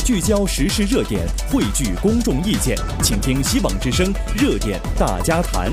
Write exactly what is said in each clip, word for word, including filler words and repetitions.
聚焦时事热点，汇聚公众意见，请听希望之声热点大家谈。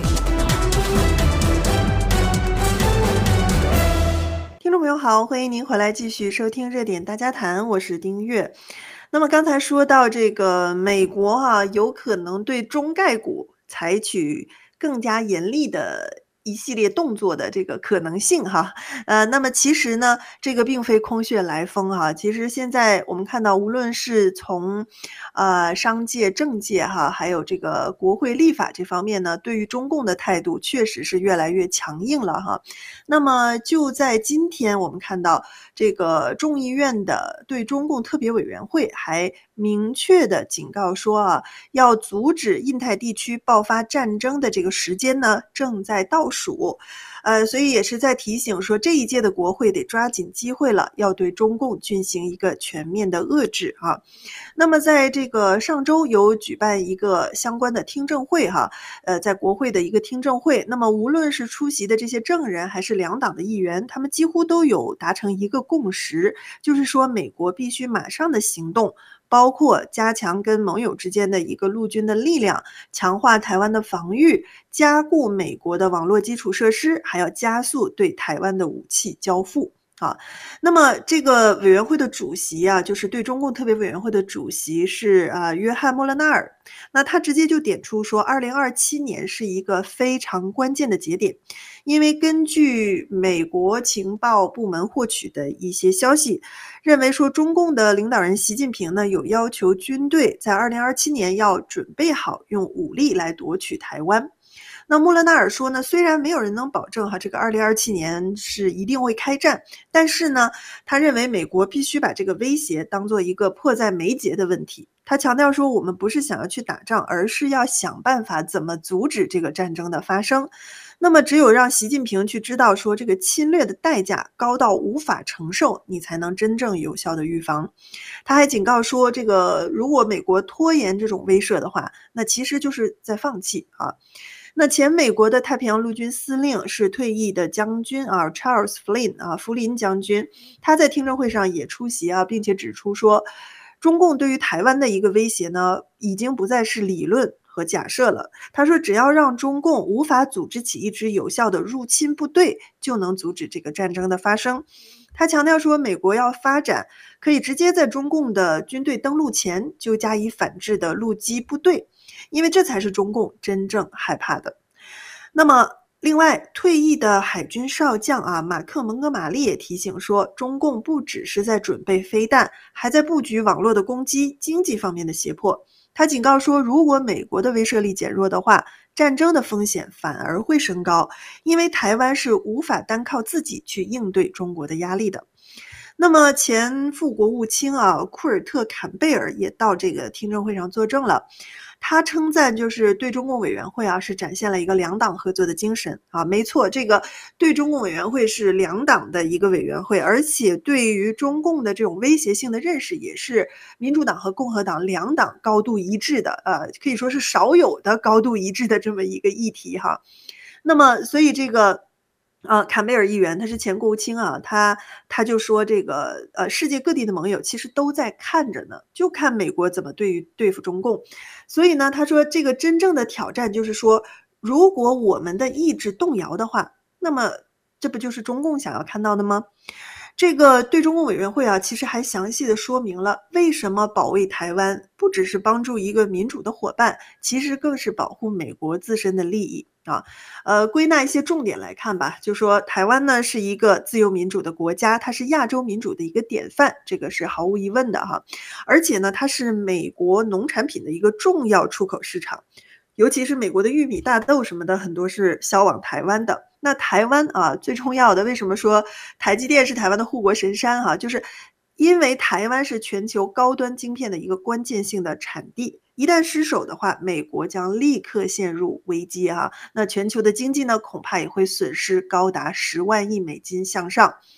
听众朋友好，欢迎您回来继续收听热点大家谈，我是丁月。那么刚才说到这个美国啊，有可能对中概股采取更加严厉的一系列动作的这个可能性哈，呃，那么其实呢，这个并非空穴来风哈。其实现在我们看到，无论是从呃商界、政界哈，还有这个国会立法这方面呢，对于中共的态度确实是越来越强硬了哈。那么就在今天，我们看到这个众议院的对中共特别委员会还明确的警告说啊，要阻止印太地区爆发战争的这个时间呢正在倒数，呃，所以也是在提醒说这一届的国会得抓紧机会了，要对中共进行一个全面的遏制啊。那么在这个上周有举办一个相关的听证会哈，呃，在国会的一个听证会，那么无论是出席的这些证人还是两党的议员，他们几乎都有达成一个共识，就是说美国必须马上的行动，包括加强跟盟友之间的一个陆军的力量，强化台湾的防御，加固美国的网络基础设施，还要加速对台湾的武器交付。啊，那么这个委员会的主席啊，就是对中共特别委员会的主席是啊约翰莫勒纳尔。那他直接就点出说，二零二七年是一个非常关键的节点，因为根据美国情报部门获取的一些消息，认为说中共的领导人习近平呢有要求军队在二零二七年要准备好用武力来夺取台湾。那穆勒纳尔说呢，虽然没有人能保证哈这个二零二七年是一定会开战，但是呢，他认为美国必须把这个威胁当做一个迫在眉睫的问题。他强调说，我们不是想要去打仗，而是要想办法怎么阻止这个战争的发生。那么只有让习近平去知道说这个侵略的代价高到无法承受，你才能真正有效的预防。他还警告说，这个如果美国拖延这种威慑的话，那其实就是在放弃啊。那前美国的太平洋陆军司令是退役的将军啊 Charles Flynn 啊福林将军，他在听证会上也出席啊，并且指出说，中共对于台湾的一个威胁呢，已经不再是理论和假设了。他说，只要让中共无法组织起一支有效的入侵部队，就能阻止这个战争的发生。他强调说，美国要发展可以直接在中共的军队登陆前就加以反制的陆基部队，因为这才是中共真正害怕的。那么另外，退役的海军少将啊，马克蒙哥马利也提醒说，中共不只是在准备飞弹，还在布局网络的攻击、经济方面的胁迫。他警告说，如果美国的威慑力减弱的话，战争的风险反而会升高，因为台湾是无法单靠自己去应对中国的压力的。那么前副国务卿啊库尔特坎贝尔也到这个听证会上作证了，他称赞就是对中共委员会啊是展现了一个两党合作的精神啊，没错，这个对中共委员会是两党的一个委员会，而且对于中共的这种威胁性的认识也是民主党和共和党两党高度一致的，呃，可以说是少有的高度一致的这么一个议题哈。那么所以这个呃，坎贝尔议员他是前国务卿啊，他他就说这个呃，世界各地的盟友其实都在看着呢，就看美国怎么对于对付中共。所以呢，他说这个真正的挑战就是说，如果我们的意志动摇的话，那么这不就是中共想要看到的吗？这个对中共委员会啊，其实还详细的说明了为什么保卫台湾不只是帮助一个民主的伙伴，其实更是保护美国自身的利益啊。呃，归纳一些重点来看吧，就说台湾呢是一个自由民主的国家，它是亚洲民主的一个典范，这个是毫无疑问的哈。而且呢，它是美国农产品的一个重要出口市场。尤其是美国的玉米、大豆什么的，很多是销往台湾的。那台湾啊，最重要的，为什么说台积电是台湾的护国神山哈、啊？就是因为台湾是全球高端晶片的一个关键性的产地，一旦失守的话，美国将立刻陷入危机哈、啊。那全球的经济呢，恐怕也会损失高达十万亿美金向上。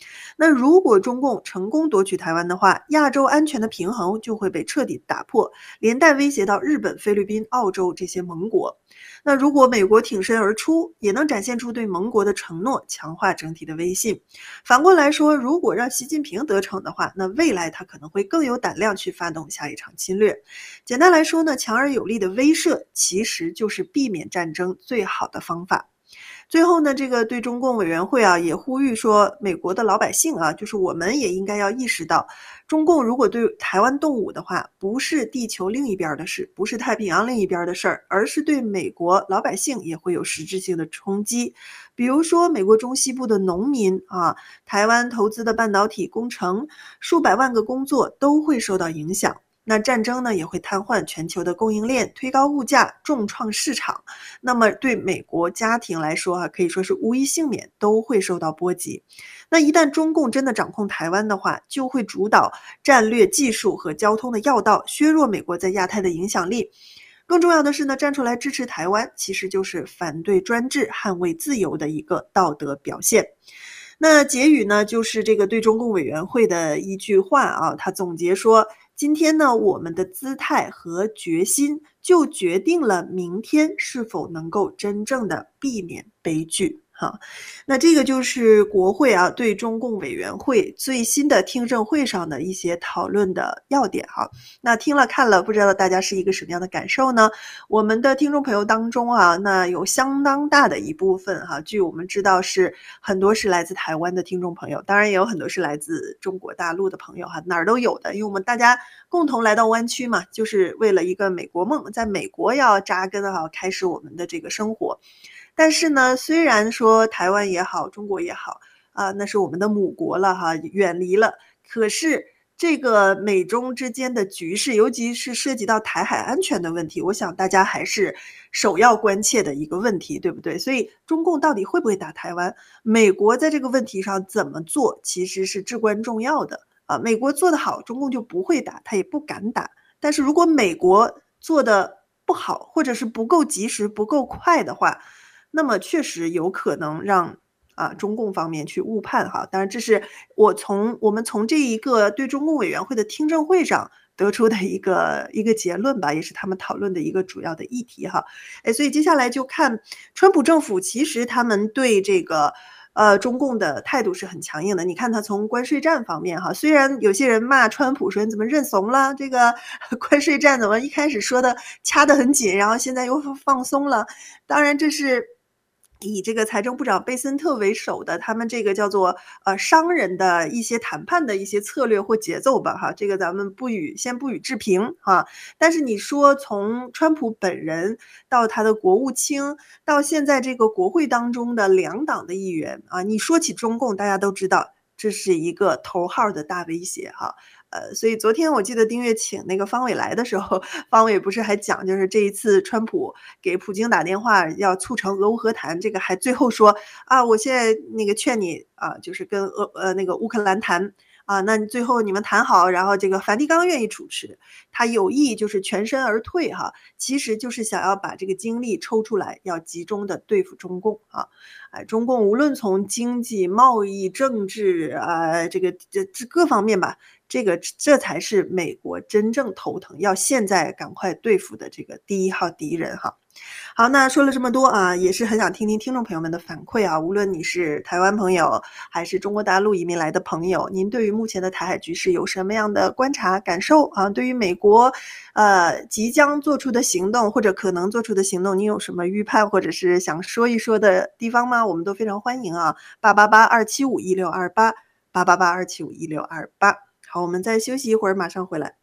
那如果中共成功夺取台湾的话，亚洲安全的平衡就会被彻底打破，连带威胁到日本、菲律宾、澳洲这些盟国。那如果美国挺身而出，也能展现出对盟国的承诺，强化整体的威信。反过来说，如果让习近平得逞的话，那未来他可能会更有胆量去发动下一场侵略。简单来说呢，强而有力的威慑其实就是避免战争最好的方法。最后呢，这个对中共委员会啊也呼吁说，美国的老百姓啊，就是我们也应该要意识到，中共如果对台湾动武的话，不是地球另一边的事，不是太平洋另一边的事儿，而是对美国老百姓也会有实质性的冲击。比如说美国中西部的农民啊，台湾投资的半导体工程，数百万个工作都会受到影响。那战争呢也会瘫痪全球的供应链，推高物价，重创市场。那么对美国家庭来说啊，可以说是无一幸免，都会受到波及。那一旦中共真的掌控台湾的话，就会主导战略、技术和交通的要道，削弱美国在亚太的影响力。更重要的是呢，站出来支持台湾，其实就是反对专制、捍卫自由的一个道德表现。那结语呢，就是这个对中共委员会的一句话啊，他总结说，今天呢，我们的姿态和决心就决定了明天是否能够真正的避免悲剧。哈，那这个就是国会啊对中共委员会最新的听证会上的一些讨论的要点哈。那听了看了，不知道大家是一个什么样的感受呢？我们的听众朋友当中啊，那有相当大的一部分哈，据我们知道是很多是来自台湾的听众朋友，当然也有很多是来自中国大陆的朋友哈，哪儿都有的，因为我们大家共同来到湾区嘛，就是为了一个美国梦，在美国要扎根哈，开始我们的这个生活。但是呢，虽然说台湾也好，中国也好啊，那是我们的母国了哈，远离了。可是这个美中之间的局势，尤其是涉及到台海安全的问题，我想大家还是首要关切的一个问题，对不对？所以中共到底会不会打台湾？美国在这个问题上怎么做，其实是至关重要的啊。美国做得好，中共就不会打，他也不敢打。但是如果美国做得不好，或者是不够及时、不够快的话，那么确实有可能让啊中共方面去误判哈。当然这是我从我们从这一个对中共委员会的听证会上得出的一个一个结论吧，也是他们讨论的一个主要的议题哈。哎，所以接下来就看川普政府，其实他们对这个呃中共的态度是很强硬的。你看他从关税战方面哈，虽然有些人骂川普说你怎么认怂了，这个关税战怎么一开始说的掐得很紧，然后现在又放松了，当然这是以这个财政部长贝森特为首的，他们这个叫做呃商人的一些谈判的一些策略或节奏吧，哈，这个咱们不予先不予置评哈。但是你说从川普本人到他的国务卿，到现在这个国会当中的两党的议员啊，你说起中共，大家都知道这是一个头号的大威胁哈。呃，所以昨天我记得丁月请那个方伟来的时候，方伟不是还讲，就是这一次川普给普京打电话要促成俄乌和谈，这个还最后说啊，我现在那个劝你啊，就是跟俄呃那个乌克兰谈啊，那最后你们谈好，然后这个梵蒂冈愿意主持，他有意就是全身而退哈，其实就是想要把这个精力抽出来，要集中的对付中共啊。哎，中共无论从经济、贸易、政治啊，这个这这各方面吧，这个这才是美国真正头疼，要现在赶快对付的这个第一号敌人哈。好，那说了这么多啊，也是很想听听听众朋友们的反馈啊。无论你是台湾朋友，还是中国大陆移民来的朋友，您对于目前的台海局势有什么样的观察感受啊？对于美国呃即将做出的行动或者可能做出的行动，你有什么预判或者是想说一说的地方吗？我们都非常欢迎啊，八八八二七五一六二八八八八二七五一六二八。好，我们再休息一会儿，马上回来。